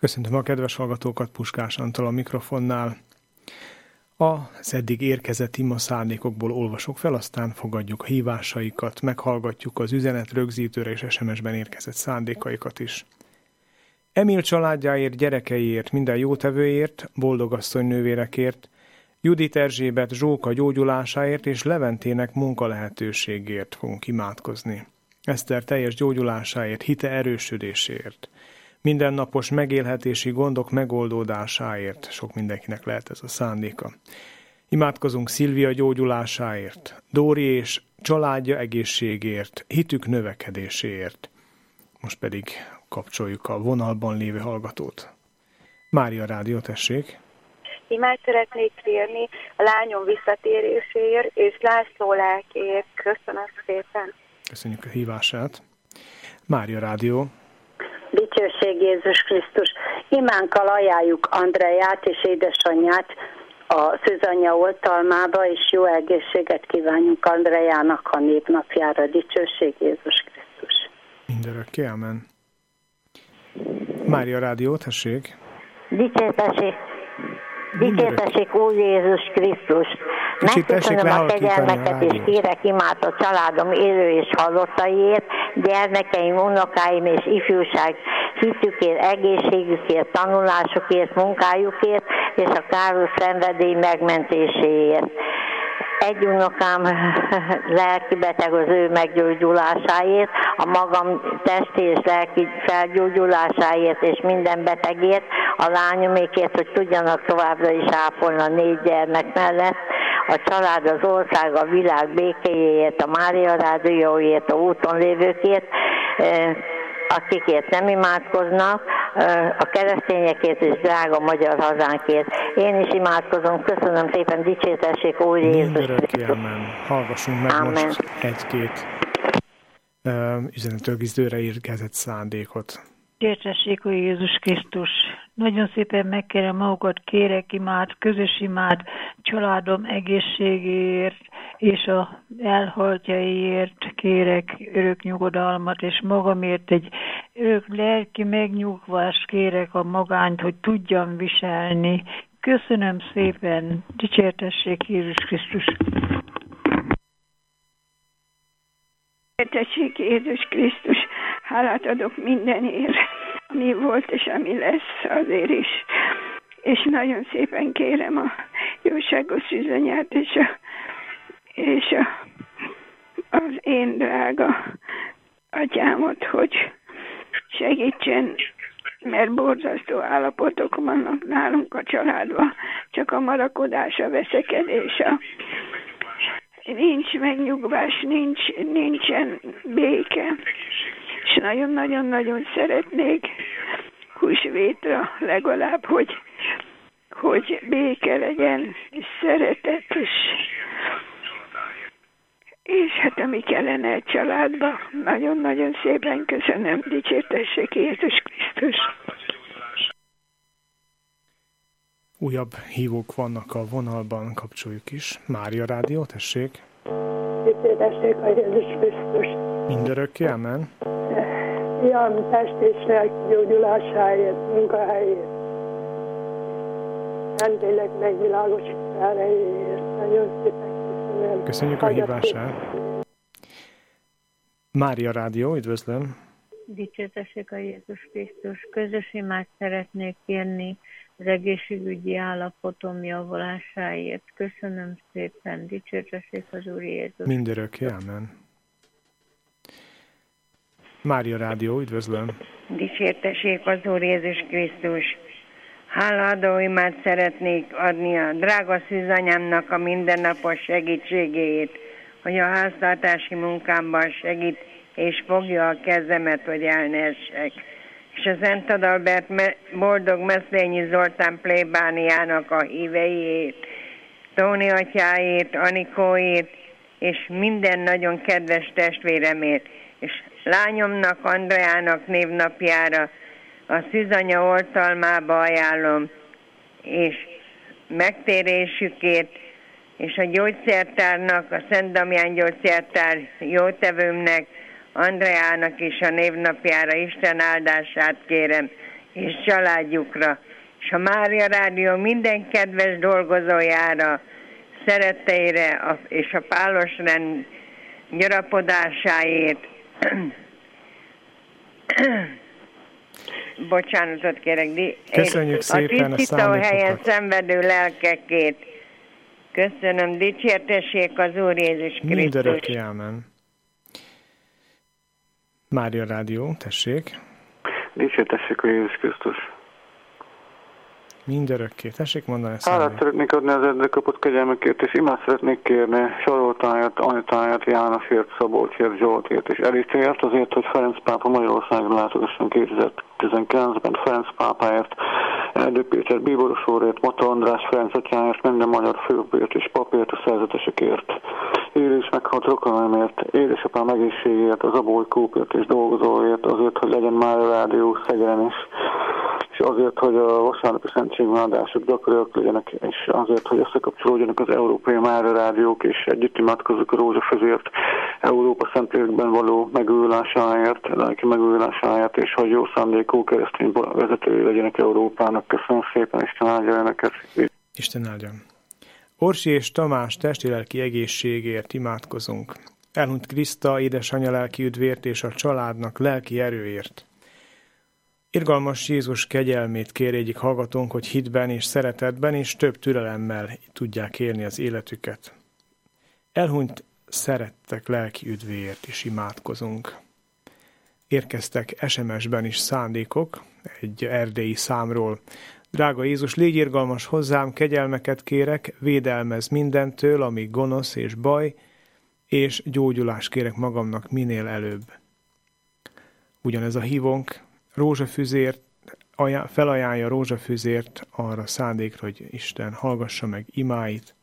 Köszöntöm a kedves hallgatókat, Puskás Antal a mikrofonnál. Az eddig érkezett ima szándékokból olvasok fel, aztán fogadjuk a hívásaikat, meghallgatjuk az üzenet rögzítőre és SMS-ben érkezett szándékaikat is. Emil családjáért, gyerekeiért, minden jótevőért, boldogasszony nővérekért, Judit Erzsébet Zsóka gyógyulásáért és Leventének munkalehetőségért fogunk imádkozni. Eszter teljes gyógyulásáért, hite erősödéséért, mindennapos megélhetési gondok megoldódásáért, sok mindenkinek lehet ez a szándéka. Imádkozunk Szilvia gyógyulásáért, Dóri és családja egészségért, hitük növekedéséért. Most pedig kapcsoljuk a vonalban lévő hallgatót. Mária Rádió, tessék! Imád szeretnék kérni a lányom visszatéréséért és László lelkéért. Köszönöm szépen! Köszönjük a hívását! Mária Rádió. Dicsőség Jézus Krisztus! Imánkkal ajánljuk Andreát és édesanyját a szűzanyja oltalmába, és jó egészséget kívánjuk Andreának a névnapjára. Dicsőség Jézus Krisztus! Mindörökké, amen. Mária Rádió, tessék! Dicsértessék Úr Jézus Krisztus! Megköszönöm a kegyelmeket, és kérek imád a családom élő és halottaiért, gyermekeim, unokáim és ifjúság hitükért, egészségükért, tanulásukért, munkájukért, és a káros szenvedély megmentéséért. Egy unokám lelki beteg, az ő meggyógyulásáért, a magam testi és lelki felgyógyulásáért és minden betegért, a lányomékért, hogy tudjanak továbbra is ápolni a 4 gyermek mellett, a család, az ország, a világ békéjéért, a Mária Rádióért, a úton lévőkért, akikért nem imádkoznak, a keresztényekért és drága magyar hazánkért. Én is imádkozom, köszönöm szépen, dicsértessék Úr Jézus Krisztus. Hallgassunk meg most egy-két üzenetrögzítőre érkezett szándékot. Dicsértessék Úr Jézus Krisztus. Nagyon szépen megkérem magukat, kérek imád, közös imád, családom egészségéért, és a elhaltjaiért kérek örök nyugodalmat, és magamért egy örök lelki megnyugvást kérek a magányt, hogy tudjam viselni. Köszönöm szépen, dicsértessék Jézus Krisztus. Dicsértessék Jézus Krisztus, hálát adok mindenért, ami volt és ami lesz azért is. És nagyon szépen kérem a jóságos szűzanyát és az én drága atyámot, hogy segítsen, mert borzasztó állapotok vannak nálunk a családban, csak a marakodás, a veszekedés, nincs megnyugvás, nincsen béke, és nagyon-nagyon-nagyon szeretnék húsvétra legalább, hogy béke legyen, és szeretet, és hát ami kellene egy családba. Nagyon-nagyon szépen köszönöm, dicsértessék Jézus Krisztus. Újabb hívók vannak a vonalban, kapcsoljuk is. Mária Rádió, tessék. Dicsértessék a Jézus Krisztus. Mindörökké, amen. Fiam test és lelki gyógyulásáért, munkahelyért, rendélek megvilágosításáért. Nagyon szépen köszönöm. Köszönjük a hívását. Mária Rádió, üdvözlöm. Dicsértessék a Jézus Krisztus. Közös imát szeretnék kérni az egészségügyi állapotom javulásáért. Köszönöm szépen. Dicsértessék az Úr Jézus. Mindörökké, amen. Mária Rádió, üdvözlöm. Dicsértessék az Úr Jézus Krisztus. Hálaadó imát szeretnék adni a drága szűzanyámnak a mindennapos segítségéért, hogy a háztartási munkámban segít, és fogja a kezemet, hogy el ne essek. És a Szent Adalbert boldog Meszlényi Zoltán plébániának a híveiért, Tóni atyáért, Anikóért, és minden nagyon kedves testvéremért, és lányomnak, Andreának névnapjára a szűzanya oltalmába ajánlom, és megtérésükért, és a gyógyszertárnak, a Szent Damián gyógyszertár jótevőmnek, Andreának is a névnapjára Isten áldását kérem. és családjukra, és a Mária Rádió minden kedves dolgozójára, szeretteire és a pálos rend gyarapodásáért. Bocsánatot kérek, köszönjük szépen a szándékokat. helyen szenvedő lelkekét. Köszönöm, dicsértessék az Úr Jézus Krisztus. Mindörökké, ámen. Mária Rádió, tessék. Dicsértessék a Jézus Krisztus. Mindörökké, tessék mondani ezt. Hálát szeretnék adni az eddig kapott kegyelmekért, és imát szeretnék kérni Saroltáért, Anitáért, Jánosért, Szabolcsért, Zsoltért és Eritért, azért, hogy Ferenc pápa Magyarországra látogasson 2019-ben, Ferenc pápáért, Erdő Péter bíboros úrért, Mata András Ferenc atyáért, minden magyar főpért és papért, a szerzetesekért. Élő és meghalt rokonaimért, édesapám egészségért, az Abolykópért és dolgozóért, azért, hogy legyen Mária Rádió Szegeden is, és azért, hogy a vasárnapi szentségimádások gyakoriak legyenek, és azért, hogy összekapcsolódjanak az európai Mária Rádiók, és együtt imádkozzuk a rózsafözért, Európa szentlélekben való megújulásáért, lelki megújulásáért, és hogy jó szándékú keresztény vezetői legyenek Európának. Köszönöm szépen, Isten áldja önöket. Isten áldja. Orsi és Tamás testi-lelki egészségért imádkozunk. Elhunyt Kriszta édesanyja lelki üdvért és a családnak lelki erőért. Irgalmas Jézus kegyelmét kér egyik hallgatónk, hogy hitben és szeretetben és több türelemmel tudják élni az életüket. Elhunyt szerettek lelki üdvéért is imádkozunk. Érkeztek SMS-ben is szándékok egy erdélyi számról. Drága Jézus, légy irgalmas hozzám, kegyelmeket kérek, védelmez mindentől, ami gonosz és baj, és gyógyulást kérek magamnak minél előbb. Ugyanez a hívónk rózsafüzért, felajánlja rózsafüzért arra szándékra, hogy Isten hallgassa meg imáit,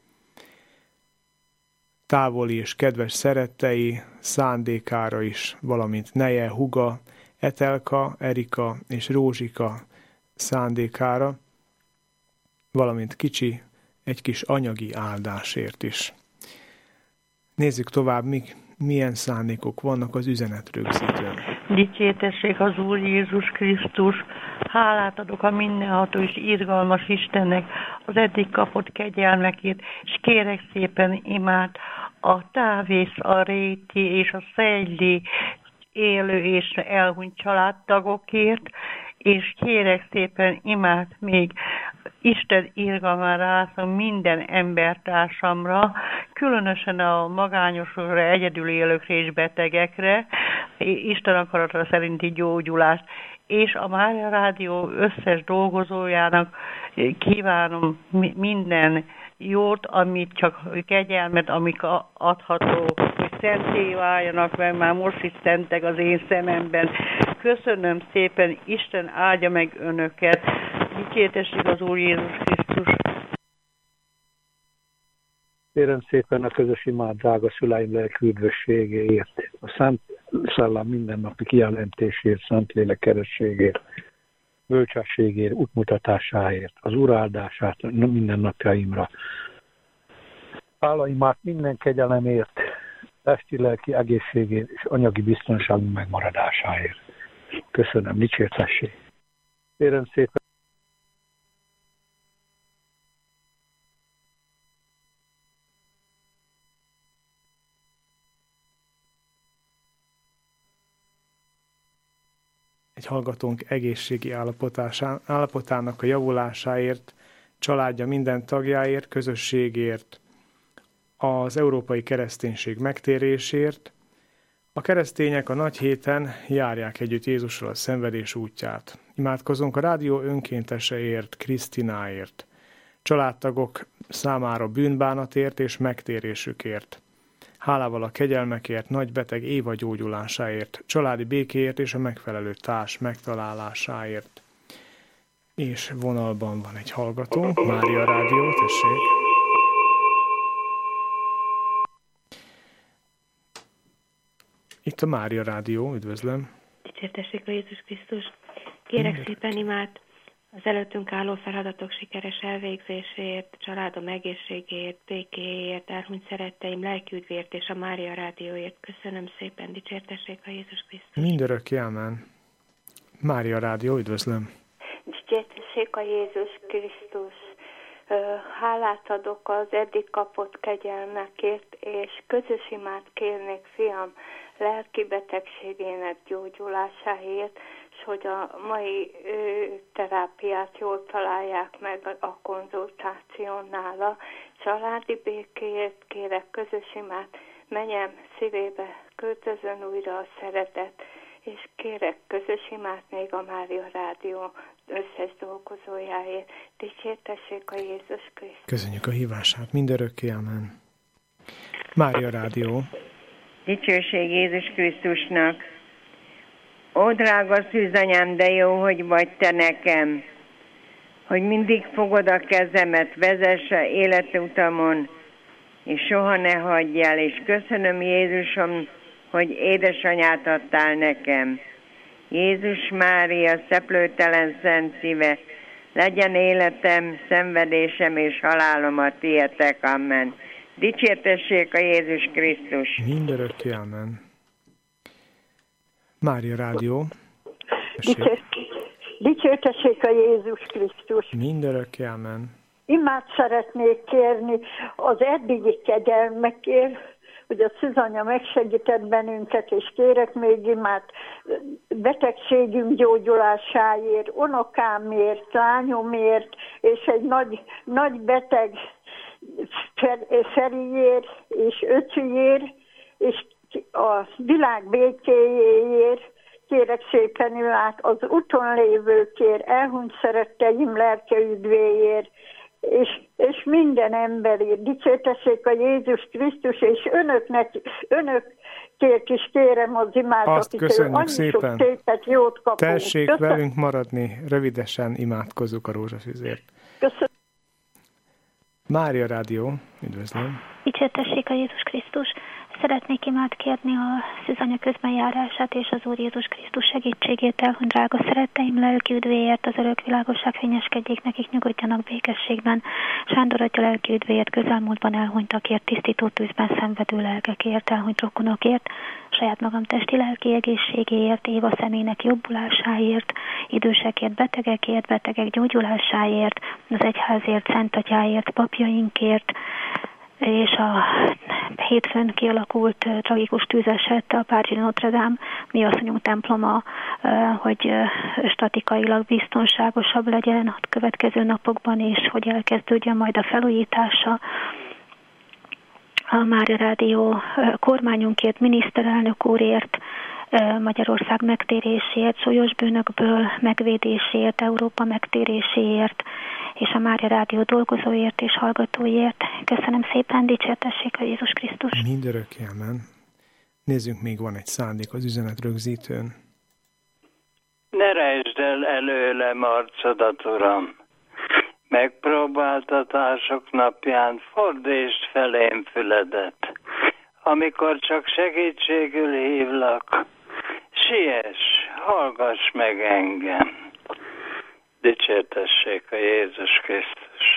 távoli és kedves szerettei szándékára is, valamint neje, huga, Etelka, Erika és Rózsika szándékára, valamint egy kis anyagi áldásért is. Nézzük tovább, milyen szándékok vannak az üzenetrögzítőn. Dicsértessék az Úr Jézus Krisztus, hálát adok a mindenható és irgalmas Istennek az eddig kapott kegyelmekért, és kérek szépen imát a Távész, a Réti és a Szejli élő és elhunyt családtagokért, és kérek szépen imát még Isten irgalmára ászom minden embertársamra, különösen a magányosokra, egyedül élőkre és betegekre, Isten akarata szerinti gyógyulást, és a Mária Rádió összes dolgozójának kívánom minden jót, amit csak kegyelmet, amik adható, hogy szenté váljanak, mert már most is szentek az én szememben. Köszönöm szépen, Isten áldja meg önöket. Dicsértessék az Úr Jézus Krisztus. Kérem szépen a közös imád, drága szüleim lelki üdvösségéért, a Szent Szellem mindennapi kijelentésért, Szentlélek kerességért, bölcsességért, útmutatásáért, az Úr áldását minden napjaimra. Hálaimat minden kegyelemért, testi-lelki egészségért és anyagi biztonságunk megmaradásáért. Köszönöm, dicsértessék. Kérem szépen. Egy hallgatónk egészségi állapotának a javulásáért, családja minden tagjáért, közösségért, az európai kereszténység megtérésért. A keresztények a nagy héten járják együtt Jézussal a szenvedés útját. Imádkozunk a rádió önkénteseért, Krisztináért, családtagok számára bűnbánatért és megtérésükért. Hálával a kegyelmekért, nagybeteg Éva gyógyulásáért, családi békéért és a megfelelő társ megtalálásáért. És vonalban van egy hallgatónk, Mária Rádió, tessék. Itt a Mária Rádió, üdvözlöm. Dicsértessék a Jézus Krisztus. Kérek szépen imát az előttünk álló feladatok sikeres elvégzéséért, családom egészségéért, békéért, elhunyt szeretteim lelkiüdvért és a Mária Rádióért. Köszönöm szépen, dicsértessék a Jézus Krisztus. Mindörökké, ámen. Mária Rádió, üdvözlöm. Dicsértessék a Jézus Krisztus. Hálát adok az eddig kapott kegyelmekért, és közös imát kérnék fiam lelki betegségének gyógyulásáért, és hogy a mai terápiát jól találják meg a konzultáción nála. Családi békéért kérek közös imát, menyem szívébe költözön újra a szeretet, és kérek közös imát még a Mária Rádió összes dolgozójáért. Dicsértessék a Jézus Krisztus. Köszönjük a hívását, mindörökké, amen. Mária Rádió. Dicsőség Jézus Krisztusnak. Ó, drága szűzanyám, de jó, hogy vagy te nekem, hogy mindig fogod a kezemet, vezesse életutamon, és soha ne hagyj el, és köszönöm Jézusom, hogy édesanyát adtál nekem. Jézus Mária, szeplőtelen szent szíve, legyen életem, szenvedésem és halálom a tietek, amen. Dicsértessék a Jézus Krisztus. Mindörökké, amen. Mária Rádió. Dicsértessék a Jézus Krisztus. Mindörökké, amen. Imát szeretnék kérni az eddigi kegyelmekért, hogy a szűzanya megsegített bennünket, és kérek még imát betegségünk gyógyulásáért, unokámért, lányomért, és egy nagy beteg Feriért és öcsiért, és a világ békéjéért kérek szépen imát, az úton lévőkért, elhunyt szeretteim lelke üdvéért, és minden emberért. Dicsértessék a Jézus Krisztus, és önökért is kérem az imádat. Azt köszönjük szépen. Szépet, jót kapunk. Tessék velünk maradni, rövidesen imádkozzuk a rózsafűzért. Köszönöm. Mária Rádió, üdvözlöm. Dicsértessék a Jézus Krisztus. Szeretnék imát kérni a szűzanya közbenjárását és az Úr Jézus Krisztus segítségét elhunyt drága szeretteim lelki üdvéért, az örök világosság fényeskedjék nekik, nyugodjanak békességben. Sándor atya lelki üdvéért, közelmúltban elhunytakért, tisztító tűzben szenvedő lelkekért, elhunyt rokonokért, saját magam testi lelki egészségéért, Éva személynek jobbulásáért, idősekért, betegek gyógyulásáért, az egyházért, Szent Atyáért, papjainkért, és a hétfőn kialakult tragikus tűzeset a Párizsi Notre Dame mi asszonyunk temploma, hogy statikailag biztonságosabb legyen a következő napokban, és hogy elkezdődjön majd a felújítása. A Mária Rádió kormányunkért, miniszterelnök úrért, Magyarország megtérésért, súlyos bűnökből megvédésért, Európa megtéréséért, és a Mária Rádió dolgozóért és hallgatóért. Köszönöm szépen, dicsértessék a Jézus Krisztus. Mindörökké, amen. Nézzünk, még van egy szándék az üzenet rögzítőn. Ne rejtsd el előlem arcodat, Uram! Megpróbáltatások napján fordítsd felém füledet. Amikor csak segítségül hívlak, siess, hallgass meg engem. Dicsértessék a Jézus Krisztus.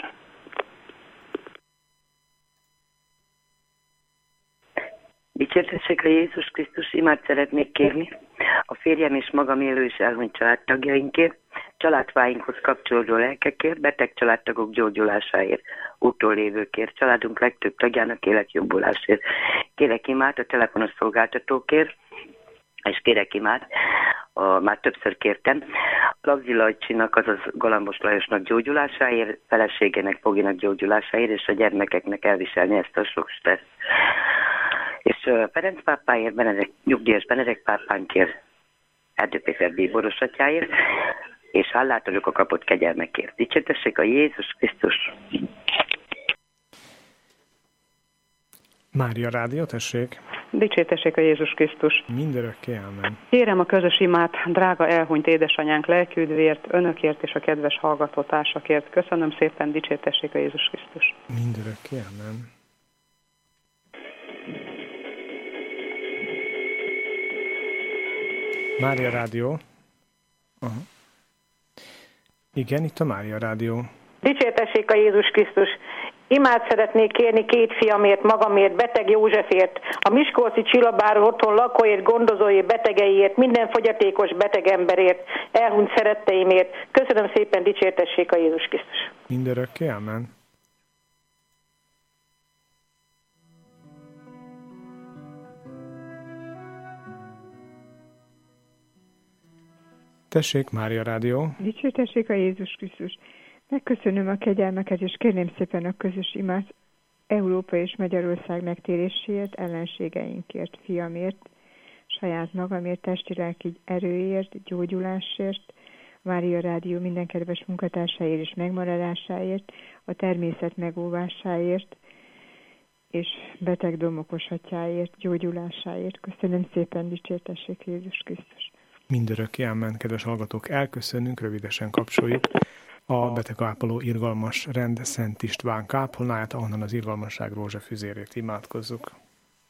Dicsértessék a Jézus Krisztus, imát szeretnék kérni a férjem és magam élő és elhunyt családtagjainkért, családfáinkhoz kapcsolódó lelkekért, beteg családtagok gyógyulásáért, úton lévőkért, családunk legtöbb tagjának életjobbulásért. Kérek imát a telefonos szolgáltatókért, és kérek imát, már többször kértem, Lagzi Lajcsinak, azaz Galambos Lajosnak gyógyulásáért, feleségének, Foginak gyógyulásáért, és a gyermekeknek elviselni ezt a sok stressz. És Ferenc pápáért, nyugdíjas Benedek pápánkért, Erdő Péter bíboros atyáért, és hálát adok a kapott kegyelmekért. Dicsértessék a Jézus Krisztus. Mária Rádió, tessék. Dicsértessék a Jézus Krisztus. Mindörökké, amen. Kérem a közös imát, drága elhunyt édesanyánk lelkiüdvéért, önökért és a kedves hallgatótársakért. Köszönöm szépen, dicsértessék a Jézus Krisztus. Mindörökké, amen. Mária Rádió. Aha. Igen, itt a Mária Rádió. Dicsértessék a Jézus Krisztus. Imát szeretnék kérni 2 fiamért, magamért, beteg Józsefért, a miskolci Csillabár otthon lakóért, gondozóért, betegeiért, minden fogyatékos beteg emberért, elhunyt szeretteimért. Köszönöm szépen, dicsértessék a Jézus Krisztus. Mindörökké, amen. Tessék, Mária Rádió. Dicsértessék a Jézus Krisztus. Megköszönöm a kegyelmeket, és kérném szépen a közös imát Európa és Magyarország megtéréséért, ellenségeinkért, fiamért, saját magamért, testi-lelki erőért, gyógyulásért, Mária Rádió minden kedves munkatársáért és megmaradásáért, a természet megóvásáért, és beteg domokos atyáért, gyógyulásáért. Köszönöm szépen, dicsértessék Jézus Krisztus. Mindörökké, amen, kedves hallgatók, elköszönünk, rövidesen kapcsoljuk a betegápoló irgalmas rend Szent István kápolnáját, ahonnan az irgalmasság rózsafüzérét imádkozzuk.